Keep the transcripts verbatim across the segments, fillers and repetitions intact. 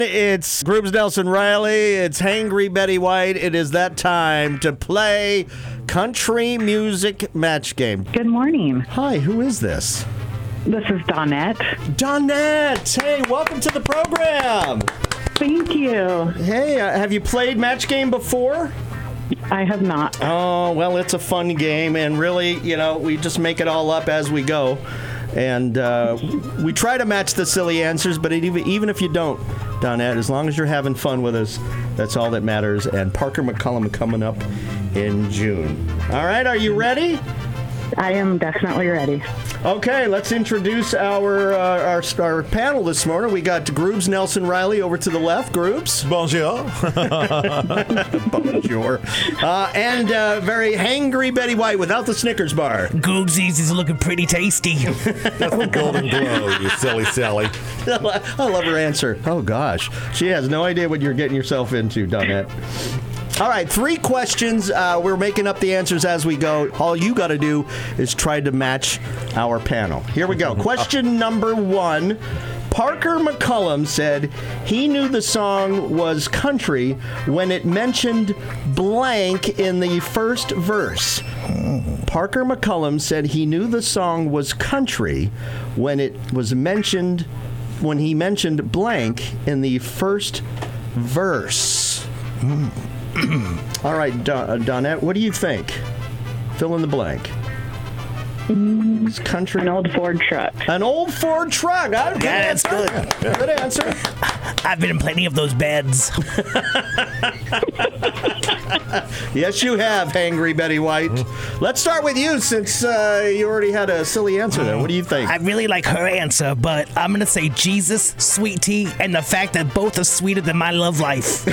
It's Groobs Nelson Riley. It's Hangry Betty White. It is that time to play Country Music Match Game. Good morning. Hi, who is this? This is Donette. Donette. Hey, welcome to the program. Thank you. Hey, uh, have you played Match Game before? I have not. Oh, well, it's a fun game, and really, you know, we just make it all up as we go. And uh, we try to match the silly answers, but it, even, even if you don't, Donette, as long as you're having fun with us, that's all that matters. And Parker McCollum coming up in June. All right, are you ready? I am definitely ready. Okay, let's introduce our, uh, our our panel this morning. We got Groobs Nelson Riley over to the left. Groobs. Bonjour. Bonjour. Uh, and uh, very hangry Betty White without the Snickers bar. Goobsies is looking pretty tasty. That's the golden glow, you silly Sally. I love her answer. Oh, gosh. She has no idea what you're getting yourself into, Donette. All right, three questions. Uh, we're making up the answers as we go. All you got to do is try to match our panel. Here we go. Question number one. Parker McCollum said he knew the song was country when it mentioned blank in the first verse. Parker McCollum said he knew the song was country when it was mentioned, when he mentioned blank in the first verse. Mm. All right, Don- uh, Donette, what do you think? Fill in the blank. Mm, It's country. An old Ford truck. An old Ford truck. Ah, good Yeah, that's answer. good. Good answer. I've been in plenty of those beds. Yes, you have, Hangry Betty White. Let's start with you since uh, you already had a silly answer there. What do you think? I really like her answer, but I'm going to say Jesus, sweet tea, and the fact that both are sweeter than my love life.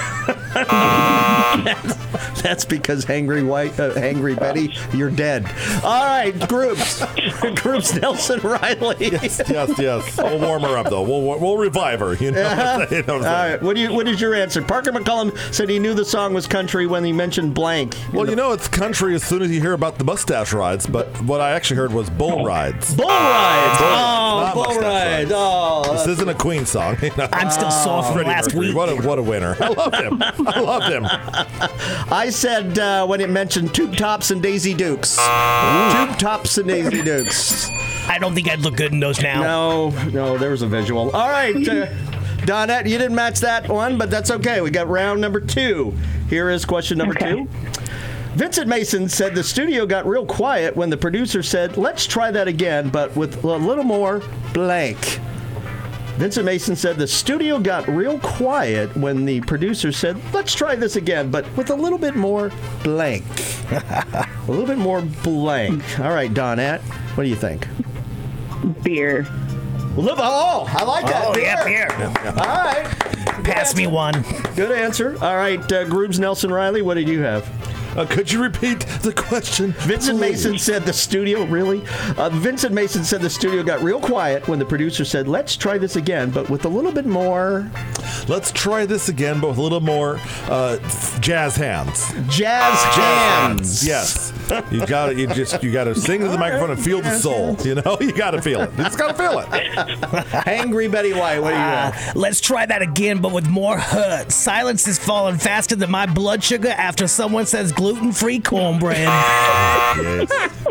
That's because Hangry White, uh, Hangry Betty, you're dead. All right, groups. Groups Nelson Riley. Yes, yes, yes. We'll warm her up, though. We'll we'll revive her. You know. Uh-huh. You know what I'm All saying? right, what do you? What is your answer? Parker McCollum said he knew the song was country when he mentioned blank. Well, you know, it's country as soon as you hear about the mustache rides, but what I actually heard was bull rides. Bull rides. Bull- Oh, not bull mustache rides. rides. Oh, This isn't a Queen song. You know? I'm still sore from Freddie last Mercury. week. What a what a winner! I loved him. I loved him. I said uh, when it mentioned Tube Tops and Daisy Dukes. Tube Tops and Daisy Dukes. I don't think I'd look good in those now. No, no, there was a visual. All right, uh, Donette, you didn't match that one, but that's okay. We got round number two. Here is question number Okay. two. Vincent Mason said the studio got real quiet when the producer said, let's try that again, but with a little more blank. Vincent Mason said the studio got real quiet when the producer said, let's try this again, but with a little bit more blank. A little bit more blank. All right, Donette, what do you think? Beer. Live- Oh, I like that. Oh, Beer. yeah, here. All right. Pass me one. Good answer. All right, uh, Groobs Nelson Riley, what did you have? Uh, could you repeat the question? Vincent please? Mason said the studio, really? Uh, Vincent Mason said the studio got real quiet when the producer said, let's try this again, but with a little bit more Let's try this again, but with a little more uh, jazz hands. jazz hands. Yes. You got to You just. You got to sing to the microphone and feel the soul. You know. You got to feel it. You just got to feel it. Angry Betty White, what do you Uh, have? let's try that again, but with more hurt. Silence is falling faster than my blood sugar after someone says gluten-free cornbread. Yes.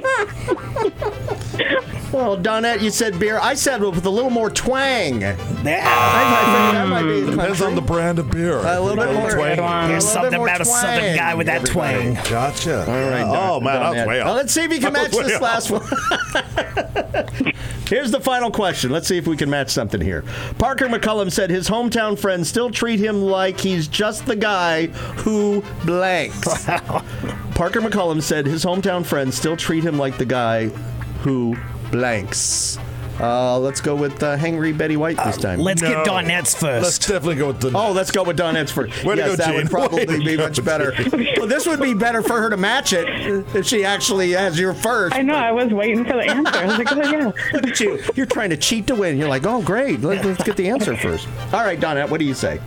Well, Donette, you said beer. I said with a little more twang. I, Yeah. I think that might be Depends on the brand of beer. A little bit more twang. twang. There's A little something bit more about a southern twang, guy with that everybody. twang. Gotcha. All right, Oh Don- man, I was Donette. way Now, off. let's see if you can I match was way this last one. Here's the final question. Let's see if we can match something here. Parker McCollum said his hometown friends still treat him like he's just the guy who blanks. Parker McCollum said his hometown friends still treat him like the guy who blanks. Uh, let's go with uh, Hangry Betty White this time. Let's No. get Donette's Let's first. definitely go with the. Oh, let's go with Donette's first. Way to yes, go, that Gene. would probably Way to be go, much better. Gene. Well, this would be better for her to match it if she actually has your first. I know. I was waiting for the answer. I was like, oh, yeah. Look at you. You're trying to cheat to win. You're like, oh, great. Let's, let's get the answer first. All right, Donette, what do you say?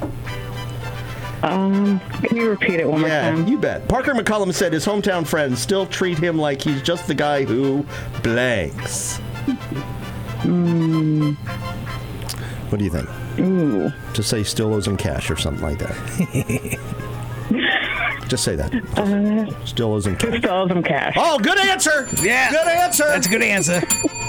Um, can you repeat it one more Yeah, time? you bet. Parker McCollum said his hometown friends still treat him like he's just the guy who blanks. Mm, What do you think? Ooh. Just say still owes him cash or something like that. Just say that. Uh, Still owes him cash. Still owes him cash. Oh, good answer. Yeah. Good answer. That's a good answer.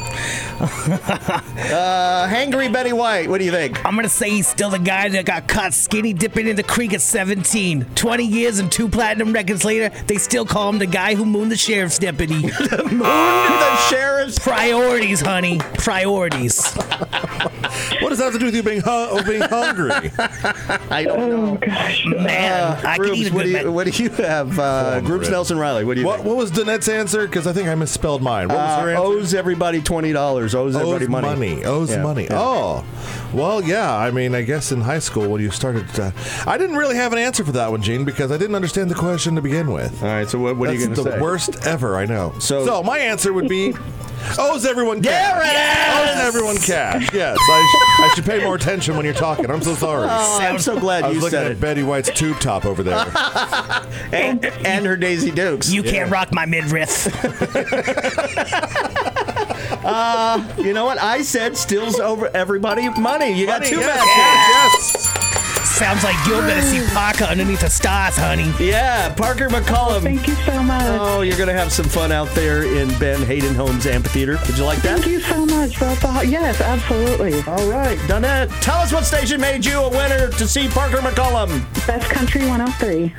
Uh, hangry Betty White. What do you think? I'm going to say he's still the guy that got caught skinny dipping in the creek at seventeen. twenty years and two platinum records later, they still call him the guy who mooned the sheriff's deputy. The moon the sheriff's. Priorities, honey. Priorities. What does that have to do with you being, hu- of being hungry? I don't know. Oh, gosh. Man, I can Groups, eat a what, good do you, man. what do you have? Uh, Groups Red. Nelson Riley. What do you What, think? what was Danette's answer? Because I think I misspelled mine. What was Uh, her answer? owes everybody twenty dollars. Owes everybody Owes money. money. Owes Yeah, money. yeah. Oh, well, yeah. I mean, I guess in high school when you started, uh, I didn't really have an answer for that one, Gene, because I didn't understand the question to begin with. All right. So what, what are That's you going to the say? worst ever. I know. So- So, my answer would be owes everyone cash. There it is! Owes everyone cash. Yes. I, sh- I should pay more attention when you're talking. I'm so sorry. Oh, I'm so glad I was you looking said at it. Betty White's tube top over there. And, and her Daisy Dukes. You can't rock my midriff. You know what? I said stills over everybody money. You got Money, two yes, matches. yes, yes. Sounds like you're going to see Parker underneath the stars, honey. Yeah, Parker McCullum. Thank you so much. Oh, you're going to have some fun out there in Ben Hayden Homes Amphitheater. Did you like that? Thank you so much. That's all. Yes, absolutely. All right, Donette, tell us what station made you a winner to see Parker McCullum. Best Country one oh three.